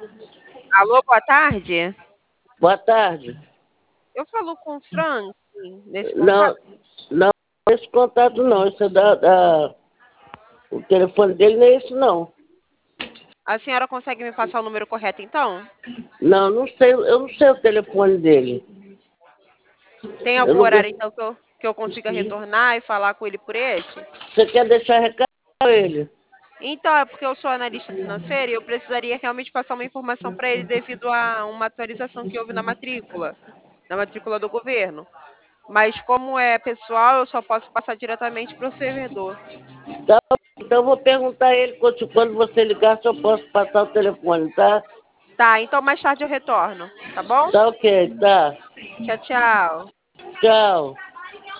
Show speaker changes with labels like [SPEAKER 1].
[SPEAKER 1] Alô, boa tarde.
[SPEAKER 2] Boa tarde.
[SPEAKER 1] Eu falo com o Frank nesse contato.
[SPEAKER 2] Não, não, esse contato não, esse é o telefone dele não é esse não.
[SPEAKER 1] A senhora consegue me passar o número correto, então?
[SPEAKER 2] Não, não sei, eu não sei o telefone dele.
[SPEAKER 1] Tem
[SPEAKER 2] Eu
[SPEAKER 1] algum
[SPEAKER 2] não
[SPEAKER 1] horário,
[SPEAKER 2] vou.
[SPEAKER 1] então, que eu consiga retornar e falar com ele por esse?
[SPEAKER 2] Você quer deixar recado para ele?
[SPEAKER 1] Então, é porque eu sou analista financeira e eu precisaria realmente passar uma informação para ele devido a uma atualização que houve na matrícula do governo. Mas como é pessoal, eu só posso passar diretamente para o servidor.
[SPEAKER 2] Tá, então eu vou perguntar a ele quando você ligar se eu posso passar o telefone, tá?
[SPEAKER 1] Tá, então mais tarde eu retorno, tá bom?
[SPEAKER 2] Tá ok, tá.
[SPEAKER 1] Tchau, tchau.
[SPEAKER 2] Tchau.